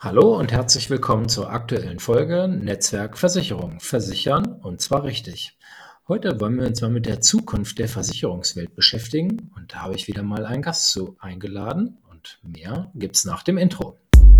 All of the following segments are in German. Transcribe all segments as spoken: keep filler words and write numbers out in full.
Hallo und herzlich willkommen zur aktuellen Folge Netzwerk Versicherung. Versichern und zwar richtig. Heute wollen wir uns mal mit der Zukunft der Versicherungswelt beschäftigen und da habe ich wieder mal einen Gast zu eingeladen und mehr gibt's nach dem Intro.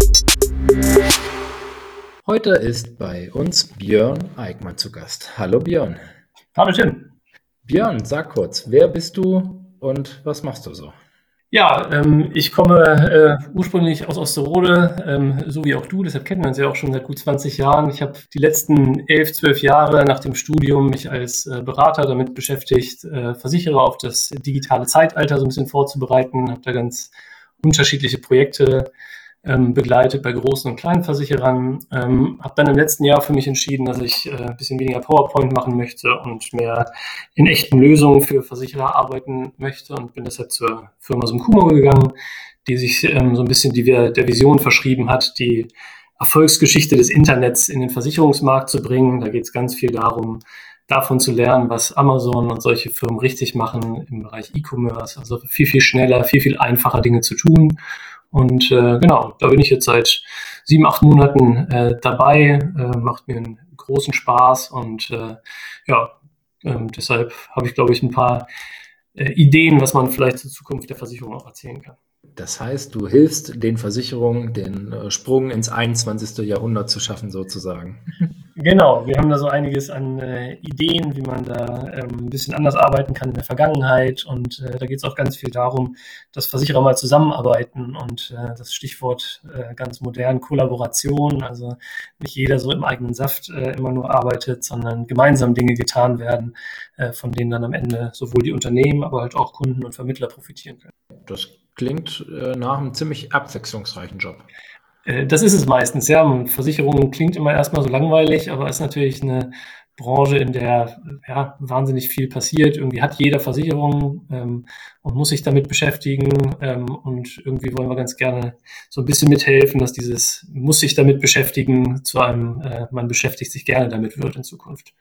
Heute ist bei uns Björn Eickmann zu Gast. Hallo Björn. Hallo Tim. Björn, sag kurz, wer bist du und was machst du so? Ja, ähm, ich komme äh, ursprünglich aus Osterode, ähm, so wie auch du, deshalb kennen wir uns ja auch schon seit gut zwanzig Jahren. Ich habe die letzten elf, zwölf Jahre nach dem Studium mich als äh, Berater damit beschäftigt, äh, Versicherer auf das digitale Zeitalter so ein bisschen vorzubereiten, habe da ganz unterschiedliche Projekte ähm, begleitet bei großen und kleinen Versicherern. Ähm, habe dann im letzten Jahr für mich entschieden, dass ich äh, ein bisschen weniger PowerPoint machen möchte und mehr in echten Lösungen für Versicherer arbeiten möchte und bin deshalb zur Firma Sumcumo gegangen, die sich ähm, so ein bisschen die, der Vision verschrieben hat, die Erfolgsgeschichte des Internets in den Versicherungsmarkt zu bringen. Da geht es ganz viel darum, davon zu lernen, was Amazon und solche Firmen richtig machen im Bereich E-Commerce. Also viel, viel schneller, viel, viel einfacher Dinge zu tun. Und äh, genau, da bin ich jetzt seit sieben, acht Monaten äh, dabei, äh, macht mir einen großen Spaß und äh, ja, ähm, deshalb habe ich, glaube ich, ein paar äh, Ideen, was man vielleicht zur Zukunft der Versicherung auch erzählen kann. Das heißt, du hilfst den Versicherungen, den äh, Sprung ins einundzwanzigste. Jahrhundert zu schaffen, sozusagen. Genau, wir haben da so einiges an äh, Ideen, wie man da ähm, ein bisschen anders arbeiten kann in der Vergangenheit. Und äh, da geht es auch ganz viel darum, dass Versicherer mal zusammenarbeiten und äh, das Stichwort äh, ganz modern Kollaboration, also nicht jeder so im eigenen Saft äh, immer nur arbeitet, sondern gemeinsam Dinge getan werden, äh, von denen dann am Ende sowohl die Unternehmen, aber halt auch Kunden und Vermittler profitieren können. Das klingt äh, nach einem ziemlich abwechslungsreichen Job. Das ist es meistens, ja. Versicherung klingt immer erstmal so langweilig, aber ist natürlich eine Branche, in der ja wahnsinnig viel passiert. Irgendwie hat jeder Versicherung ähm, und muss sich damit beschäftigen. Ähm, und irgendwie wollen wir ganz gerne so ein bisschen mithelfen, dass dieses muss sich damit beschäftigen zu einem, äh, man beschäftigt sich gerne damit wird in Zukunft.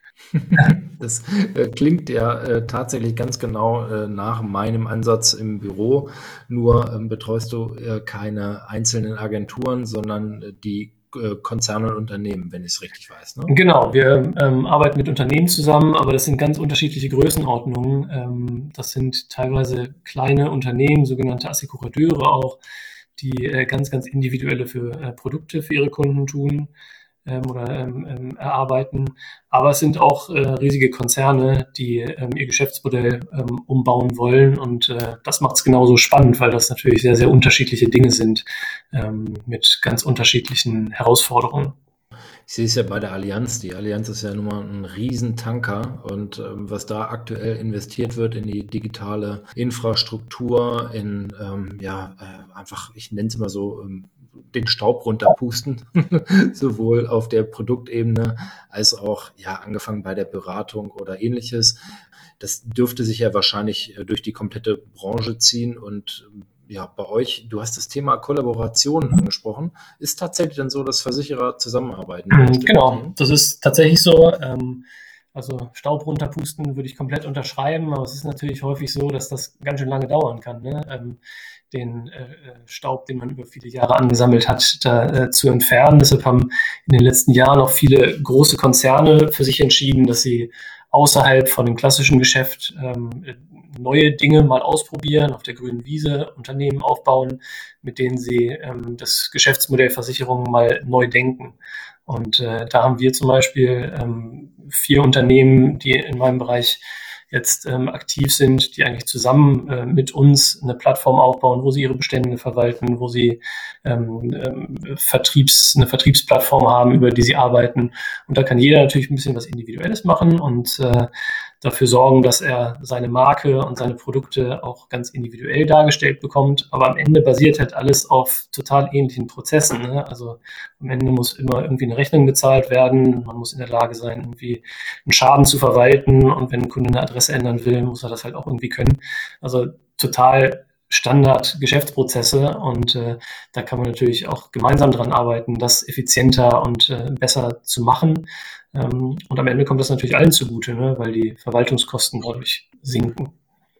Das äh, klingt ja äh, tatsächlich ganz genau äh, nach meinem Ansatz im Büro. Nur ähm, betreust du äh, keine einzelnen Agenturen, sondern äh, die äh, Konzerne und Unternehmen, wenn ich es richtig weiß. Ne? Genau, wir ähm, arbeiten mit Unternehmen zusammen, aber das sind ganz unterschiedliche Größenordnungen. Ähm, das sind teilweise kleine Unternehmen, sogenannte Assekurateure auch, die äh, ganz, ganz individuelle für äh, Produkte für ihre Kunden tun ähm, oder ähm, ähm, erarbeiten. Aber es sind auch äh, riesige Konzerne, die ähm, ihr Geschäftsmodell ähm, umbauen wollen. Und äh, das macht es genauso spannend, weil das natürlich sehr, sehr unterschiedliche Dinge sind ähm, mit ganz unterschiedlichen Herausforderungen. Ich sehe es ja bei der Allianz. Die Allianz ist ja nun mal ein Riesentanker und ähm, was da aktuell investiert wird in die digitale Infrastruktur, in ähm, ja äh, einfach, ich nenne es mal so, ähm, den Staub runterpusten, sowohl auf der Produktebene als auch ja angefangen bei der Beratung oder ähnliches. Das dürfte sich ja wahrscheinlich äh, durch die komplette Branche ziehen und ähm, ja, bei euch, du hast das Thema Kollaboration angesprochen. Ist tatsächlich dann so, dass Versicherer zusammenarbeiten? Genau, das ist tatsächlich so. Ähm, also Staub runterpusten würde ich komplett unterschreiben, aber es ist natürlich häufig so, dass das ganz schön lange dauern kann, ne? Ähm, den äh, Staub, den man über viele Jahre angesammelt hat, da äh, zu entfernen. Deshalb haben in den letzten Jahren auch viele große Konzerne für sich entschieden, dass sie außerhalb von dem klassischen Geschäft ähm, neue Dinge mal ausprobieren, auf der grünen Wiese Unternehmen aufbauen, mit denen sie ähm, das Geschäftsmodell Versicherung mal neu denken. Und äh, da haben wir zum Beispiel ähm, vier Unternehmen, die in meinem Bereich jetzt ähm, aktiv sind, die eigentlich zusammen äh, mit uns eine Plattform aufbauen, wo sie ihre Bestände verwalten, wo sie ähm, ähm, Vertriebs, eine Vertriebsplattform haben, über die sie arbeiten. Und da kann jeder natürlich ein bisschen was Individuelles machen und äh, dafür sorgen, dass er seine Marke und seine Produkte auch ganz individuell dargestellt bekommt. Aber am Ende basiert halt alles auf total ähnlichen Prozessen, ne? Also am Ende muss immer irgendwie eine Rechnung bezahlt werden. Man muss in der Lage sein, irgendwie einen Schaden zu verwalten. Und wenn ein Kunde eine Adresse ändern will, muss er das halt auch irgendwie können. Also total Standard-Geschäftsprozesse und äh, da kann man natürlich auch gemeinsam dran arbeiten, das effizienter und äh, besser zu machen. Ähm, und am Ende kommt das natürlich allen zugute, ne? Weil die Verwaltungskosten dadurch sinken.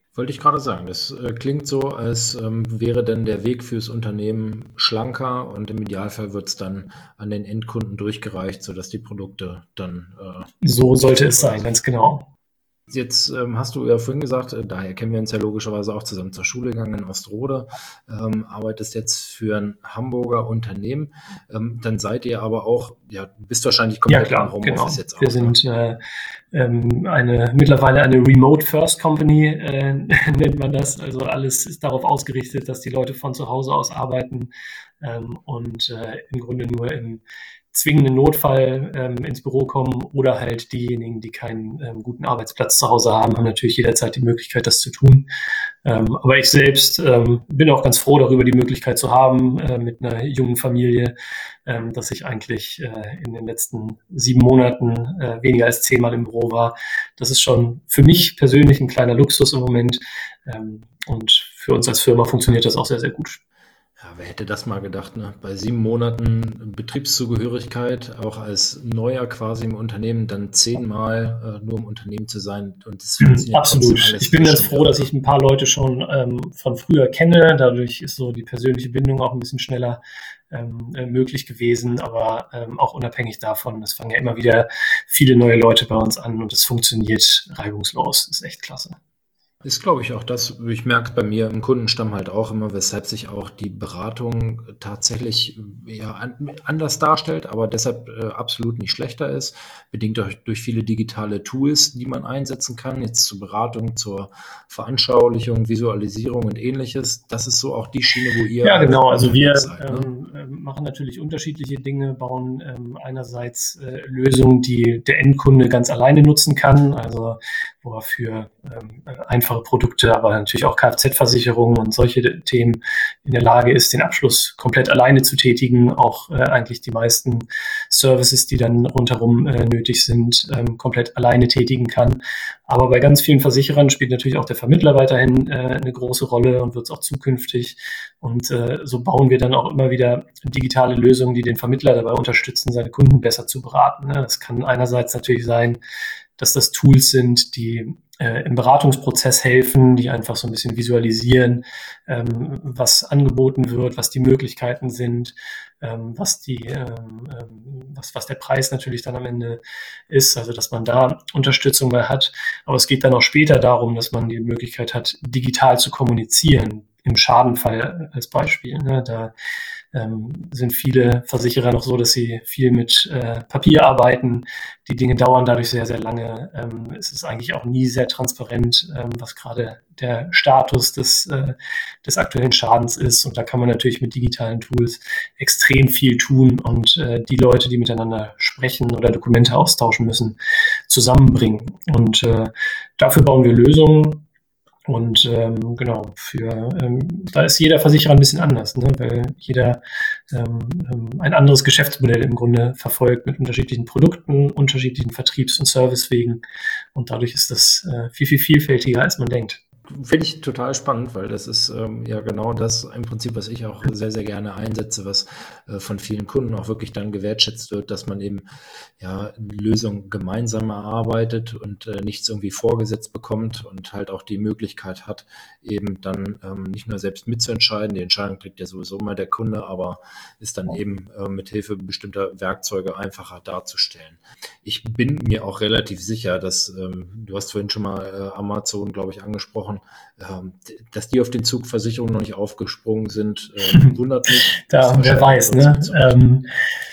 Wollte ich gerade sagen, das äh, klingt so, als ähm, wäre dann der Weg fürs Unternehmen schlanker und im Idealfall wird es dann an den Endkunden durchgereicht, sodass die Produkte dann äh, So sollte es verfügbar sein, sind. ganz genau. Jetzt ähm, hast du ja vorhin gesagt, äh, daher kennen wir uns ja logischerweise auch zusammen zur Schule gegangen in Ostrode, ähm, arbeitest jetzt für ein Hamburger Unternehmen. Ähm, dann seid ihr aber auch, ja, bist wahrscheinlich Ja, komplett im klar, Homeoffice genau. jetzt Wir auch, ne? sind äh, ähm, eine mittlerweile eine Remote First Company, äh, nennt man das. Also alles ist darauf ausgerichtet, dass die Leute von zu Hause aus arbeiten ähm, und äh, im Grunde nur im zwingenden Notfall ähm, ins Büro kommen oder halt diejenigen, die keinen ähm, guten Arbeitsplatz zu Hause haben, haben natürlich jederzeit die Möglichkeit, das zu tun. Ähm, aber ich selbst ähm, bin auch ganz froh darüber, die Möglichkeit zu haben, äh, mit einer jungen Familie, ähm, dass ich eigentlich äh, in den letzten sieben Monaten äh, weniger als zehnmal im Büro war. Das ist schon für mich persönlich ein kleiner Luxus im Moment. Ähm, und für uns als Firma funktioniert das auch sehr, sehr gut. Ja, wer hätte das mal gedacht, ne? Bei sieben Monaten Betriebszugehörigkeit, auch als Neuer quasi im Unternehmen, dann zehnmal äh, nur im Unternehmen zu sein und es funktioniert trotzdem Absolut. alles. Ich bin Das ist ganz schon froh, irre, dass ne? ich ein paar Leute schon ähm, von früher kenne. Dadurch ist so die persönliche Bindung auch ein bisschen schneller ähm, äh, möglich gewesen. Aber ähm, auch unabhängig davon, es fangen ja immer wieder viele neue Leute bei uns an und es funktioniert reibungslos. Das ist echt klasse. Ist, glaube ich, auch das. Ich merke bei mir im Kundenstamm halt auch immer, weshalb sich auch die Beratung tatsächlich äh, ja, an, anders darstellt, aber deshalb äh, absolut nicht schlechter ist, bedingt durch, durch viele digitale Tools, die man einsetzen kann, jetzt zur Beratung, zur Veranschaulichung, Visualisierung und ähnliches. Das ist so auch die Schiene, wo ihr Ja, genau. Also unterwegs wir seid, ne? ähm, ähm, machen natürlich unterschiedliche Dinge, bauen ähm, einerseits äh, Lösungen, die der Endkunde ganz alleine nutzen kann, also wo er für ähm, einfache Produkte, aber natürlich auch Kfz-Versicherungen und solche Themen in der Lage ist, den Abschluss komplett alleine zu tätigen, auch äh, eigentlich die meisten Services, die dann rundherum äh, nötig sind, ähm, komplett alleine tätigen kann. Aber bei ganz vielen Versicherern spielt natürlich auch der Vermittler weiterhin äh, eine große Rolle und wird es auch zukünftig. Und äh, so bauen wir dann auch immer wieder digitale Lösungen, die den Vermittler dabei unterstützen, seine Kunden besser zu beraten. Ne? Das kann einerseits natürlich sein, dass das Tools sind, die äh, im Beratungsprozess helfen, die einfach so ein bisschen visualisieren, ähm, was angeboten wird, was die Möglichkeiten sind, ähm, was die, ähm, ähm, was, was der Preis natürlich dann am Ende ist, also dass man da Unterstützung bei hat. Aber es geht dann auch später darum, dass man die Möglichkeit hat, digital zu kommunizieren. Im Schadenfall als Beispiel. Ne? Da ähm, sind viele Versicherer noch so, dass sie viel mit äh, Papier arbeiten. Die Dinge dauern dadurch sehr, sehr lange. Ähm, es ist eigentlich auch nie sehr transparent, ähm, was gerade der Status des, äh, des aktuellen Schadens ist. Und da kann man natürlich mit digitalen Tools extrem viel tun und äh, die Leute, die miteinander sprechen oder Dokumente austauschen müssen, zusammenbringen. Und äh, dafür bauen wir Lösungen. Und ähm, genau, für ähm, da ist jeder Versicherer ein bisschen anders, ne? Weil jeder ähm, ähm, ein anderes Geschäftsmodell im Grunde verfolgt mit unterschiedlichen Produkten, unterschiedlichen Vertriebs- und Servicewegen. Und dadurch ist das äh, viel, viel vielfältiger, als man denkt. Finde ich total spannend, weil das ist ähm, ja genau das im Prinzip, was ich auch sehr, sehr gerne einsetze, was äh, von vielen Kunden auch wirklich dann gewertschätzt wird, dass man eben ja Lösungen gemeinsam erarbeitet und äh, nichts irgendwie vorgesetzt bekommt und halt auch die Möglichkeit hat, eben dann ähm, nicht nur selbst mitzuentscheiden, die Entscheidung kriegt ja sowieso mal der Kunde, aber ist dann eben äh, mit Hilfe bestimmter Werkzeuge einfacher darzustellen. Ich bin mir auch relativ sicher, dass ähm, du hast vorhin schon mal äh, Amazon, glaube ich, angesprochen, ähm, dass die auf den Zug Versicherungen noch nicht aufgesprungen sind, ähm, wundert mich. Da, wer weiß, ne? Ähm,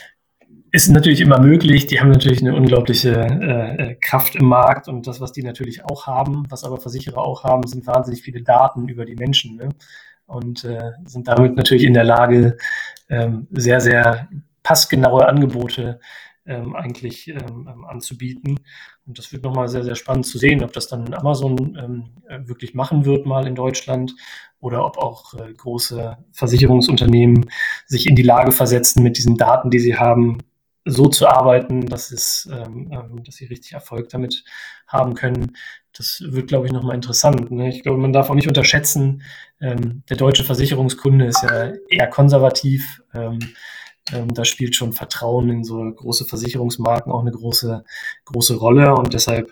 ist natürlich immer möglich. Die haben natürlich eine unglaubliche äh, Kraft im Markt und das, was die natürlich auch haben, was aber Versicherer auch haben, sind wahnsinnig viele Daten über die Menschen, ne? Und äh, sind damit natürlich in der Lage, ähm, sehr, sehr passgenaue Angebote ähm, eigentlich ähm, anzubieten. Und das wird nochmal sehr, sehr spannend zu sehen, ob das dann Amazon ähm, wirklich machen wird mal in Deutschland oder ob auch äh, große Versicherungsunternehmen sich in die Lage versetzen, mit diesen Daten, die sie haben, so zu arbeiten, dass, es, ähm, dass sie richtig Erfolg damit haben können. Das wird, glaube ich, nochmal interessant. Ne? Ich glaube, man darf auch nicht unterschätzen, ähm, der deutsche Versicherungskunde ist ja eher konservativ. Ähm, ähm, da spielt schon Vertrauen in so große Versicherungsmarken auch eine große, große Rolle. Und deshalb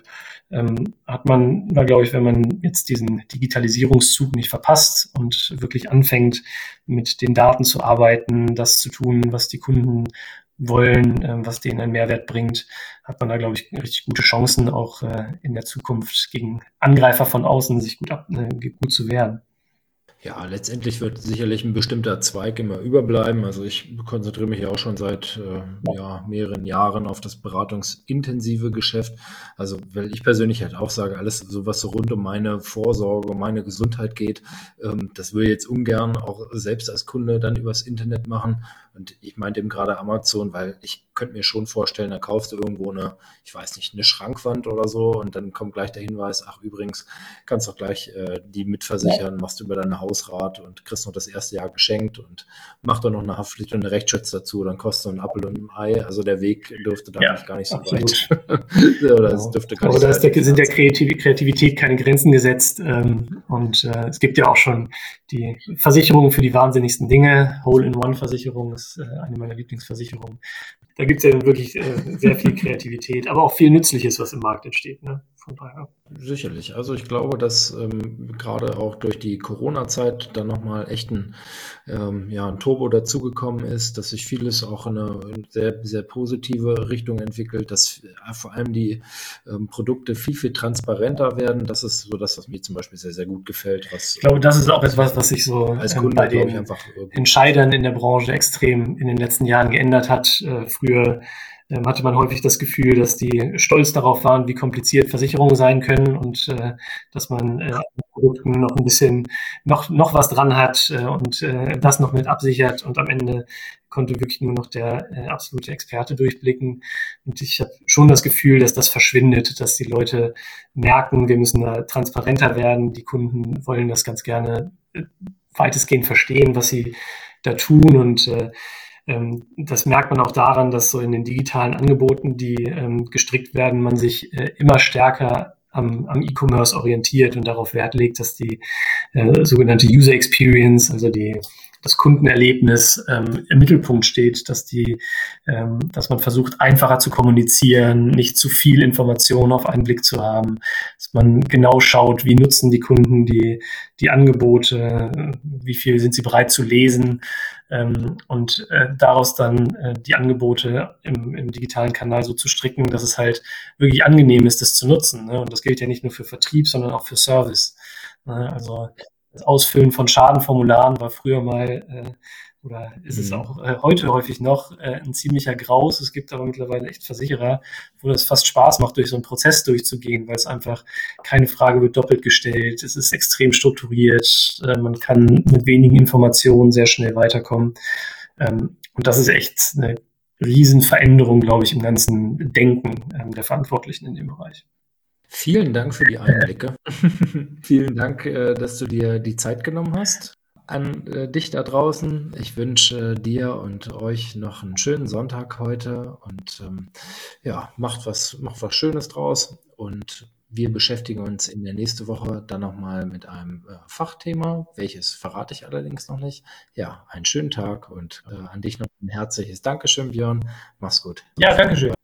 ähm, hat man da, glaube ich, wenn man jetzt diesen Digitalisierungszug nicht verpasst und wirklich anfängt, mit den Daten zu arbeiten, das zu tun, was die Kunden wollen, ähm, was denen einen Mehrwert bringt, hat man da, glaube ich, richtig gute Chancen, auch äh, in der Zukunft gegen Angreifer von außen sich gut, ab, äh, gut zu wehren. Ja, letztendlich wird sicherlich ein bestimmter Zweig immer überbleiben. Also ich konzentriere mich ja auch schon seit äh, ja, mehreren Jahren auf das beratungsintensive Geschäft. Also weil ich persönlich halt auch sage, alles so was so rund um meine Vorsorge, um meine Gesundheit geht, ähm, das will ich jetzt ungern auch selbst als Kunde dann übers Internet machen. Und ich meinte eben gerade Amazon, weil ich könnte mir schon vorstellen, da kaufst du irgendwo eine, ich weiß nicht, eine Schrankwand oder so und dann kommt gleich der Hinweis, ach übrigens, kannst doch gleich äh, die mitversichern, machst du über deine Hausrat und kriegst noch das erste Jahr geschenkt und mach doch noch eine Haftpflicht und eine Rechtsschutz dazu, dann kostet so ein Apfel und ein Ei. Also der Weg dürfte da Ja, eigentlich gar nicht so absolut. weit. Oder es Genau. dürfte gar Aber nicht da so ist der, weit sind der entfernt sein. Kreativ Kreativität keine Grenzen gesetzt. Ähm, und äh, es gibt ja auch schon die Versicherungen für die wahnsinnigsten Dinge. Hole-in-One-Versicherung ist äh, eine meiner Lieblingsversicherungen. Da gibt es ja wirklich äh, sehr viel Kreativität, aber auch viel Nützliches, was im Markt entsteht. Ne? Von daher. Sicherlich. Also ich glaube, dass ähm, gerade auch durch die Corona-Zeit dann nochmal echt ein, ähm, ja, ein Turbo dazugekommen ist, dass sich vieles auch in eine sehr, sehr positive Richtung entwickelt, dass äh, vor allem die ähm, Produkte viel, viel transparenter werden. Das ist so das, was mir zum Beispiel sehr, sehr gut gefällt, was Ich glaube, das ist auch was etwas, was sich so als ähm, Kunde, bei glaube ich, den einfach äh, gut Entscheidern in der Branche extrem in den letzten Jahren geändert hat. Äh, früher ähm, hatte man häufig das Gefühl, dass die stolz darauf waren, wie kompliziert Versicherungen sein können und äh, dass man äh, an Produkten noch ein bisschen noch, noch was dran hat äh, und äh, das noch mit absichert und am Ende konnte wirklich nur noch der äh, absolute Experte durchblicken. Und ich habe schon das Gefühl, dass das verschwindet, dass die Leute merken, wir müssen da transparenter werden. Die Kunden wollen das ganz gerne äh, weitestgehend verstehen, was sie da tun. Und äh, ähm, das merkt man auch daran, dass so in den digitalen Angeboten, die ähm, gestrickt werden, man sich äh, immer stärker am, am E-Commerce orientiert und darauf Wert legt, dass die äh, sogenannte User Experience, also die das Kundenerlebnis ähm, im Mittelpunkt steht, dass die, ähm, dass man versucht, einfacher zu kommunizieren, nicht zu viel Information auf einen Blick zu haben, dass man genau schaut, wie nutzen die Kunden die, die Angebote, wie viel sind sie bereit zu lesen ähm, und äh, daraus dann äh, die Angebote im, im digitalen Kanal so zu stricken, dass es halt wirklich angenehm ist, das zu nutzen. Ne? Und das gilt ja nicht nur für Vertrieb, sondern auch für Service. Ne? Also das Ausfüllen von Schadenformularen war früher mal äh, oder ist es Mhm. auch äh, heute häufig noch äh, ein ziemlicher Graus. Es gibt aber mittlerweile echt Versicherer, wo das fast Spaß macht, durch so einen Prozess durchzugehen, weil es einfach keine Frage wird doppelt gestellt. Es ist extrem strukturiert. Äh, man kann mit wenigen Informationen sehr schnell weiterkommen. Ähm, und das ist echt eine Riesenveränderung, glaube ich, im ganzen Denken ähm, der Verantwortlichen in dem Bereich. Vielen Dank für die Einblicke. Vielen Dank, äh, dass du dir die Zeit genommen hast. An äh, dich da draußen. Ich wünsche dir und euch noch einen schönen Sonntag heute und ähm, ja, macht was, macht was Schönes draus. Und wir beschäftigen uns in der nächsten Woche dann nochmal mit einem äh, Fachthema, welches verrate ich allerdings noch nicht. Ja, einen schönen Tag und äh, an dich noch ein herzliches Dankeschön, Björn. Mach's gut. Ja, danke schön.